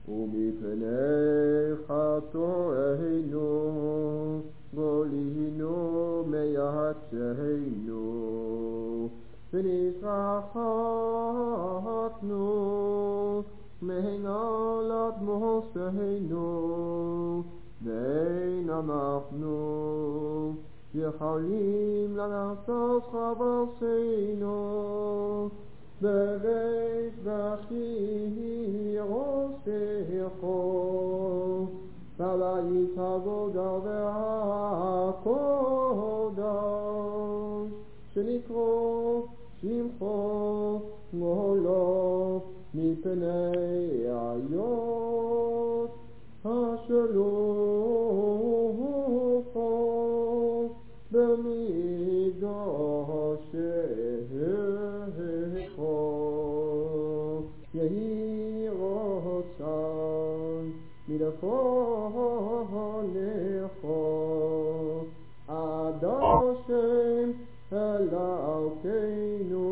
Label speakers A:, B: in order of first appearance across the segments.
A: ומפני חטאינו גולינו מיעצנו ונשרחתנו מהנהלת מוסנו ואין אנחנו יכולים לעשות חבלנו בבית בכי ראשכו בבית עבודה והקודש שנקרא שמחו גאולו מפני היות השלוחו במקדשךו יהי רצון מלפניך עד השם אלוקינו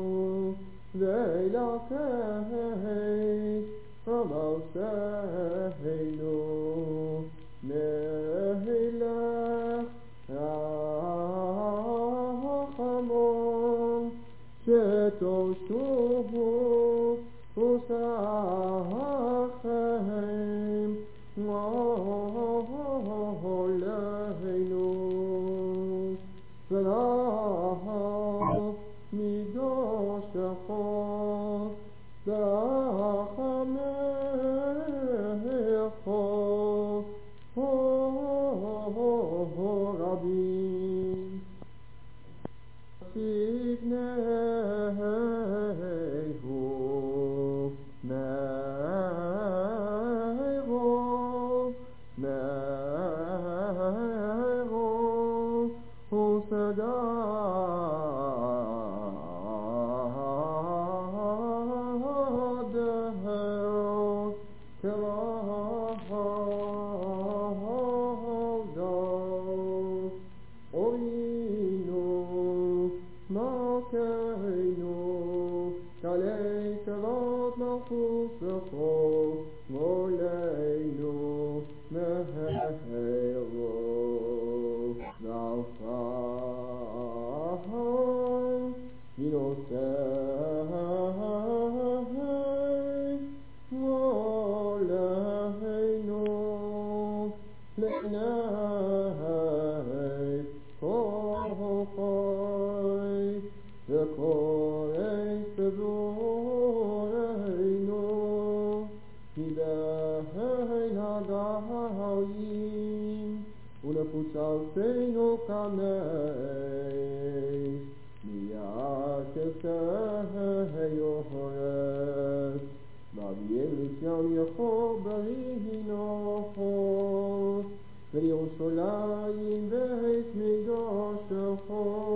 A: ואלוקי אבותינו נלך רחמון שתושבו ושכם עלינו ורחם מקדשך ורחמך רבים סגנהו נרו וסגדהו כבודו אורינו מלכנו כלי כבוד מלכותך מולנו מהרו ואפרים מנוסי מולנו לפני כוחי וקוראי סבורנו מבין הגלים ולפוצלתנו כנס מיד כסהיוחרס באביהם לציון יכול בהינוך ולירושלים בית מקדשך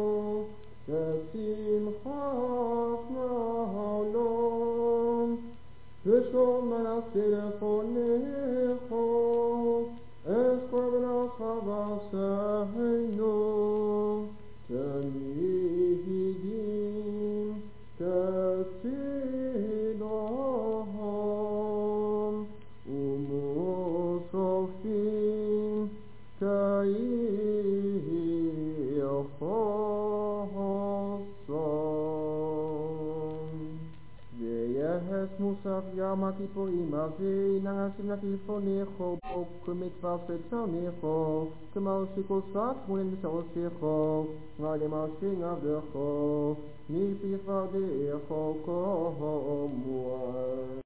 A: ושמחת נעלום ושלום מלאכי לפניך אסקרבנך ועשינו תמידים כצדהם ומוספים כעיר חסון ויחס מוסף יום הכיפורים הזה נעשים לכלפונך בו כמצווה שצריך כמו שכוסף מולן בשרשך ולמעשין עבדך מפי פרדך כל מועד